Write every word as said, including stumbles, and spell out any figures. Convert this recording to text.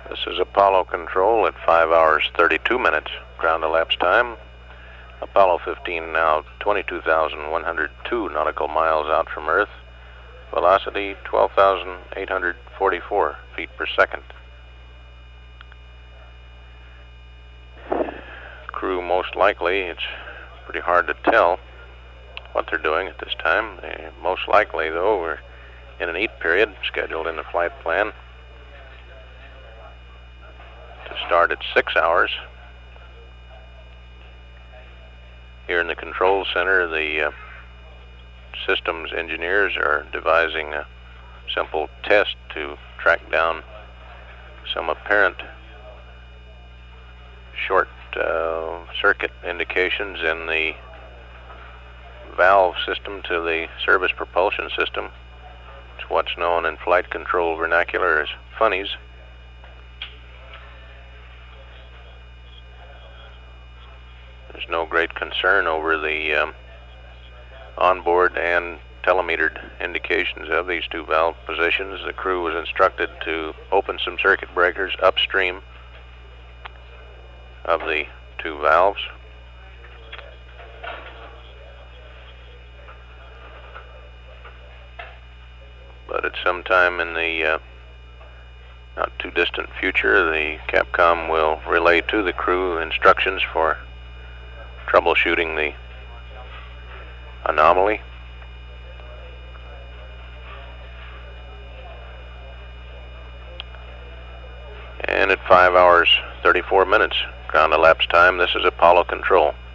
This is Apollo Control at five hours thirty-two minutes ground elapsed time. Apollo fifteen now twenty-two thousand one hundred two nautical miles out from Earth. Velocity twelve thousand eight hundred forty-four feet per second. Crew most likely, it's pretty hard to tell what they're doing at this time. They most likely, though, we're in an eat period scheduled in the flight plan to start at six hours. Here in the control center, the uh, systems engineers are devising a simple test to track down some apparent short uh, circuit indications in the valve system to the service propulsion system. It's what's known in flight control vernacular as funnies. There's no great concern over the um, onboard and telemetered indications of these two valve positions. The crew was instructed to open some circuit breakers upstream of the two valves. But at some time in the uh, not too distant future, the Capcom will relay to the crew instructions for troubleshooting the anomaly. And at five hours thirty-four minutes ground elapsed time, this is Apollo Control.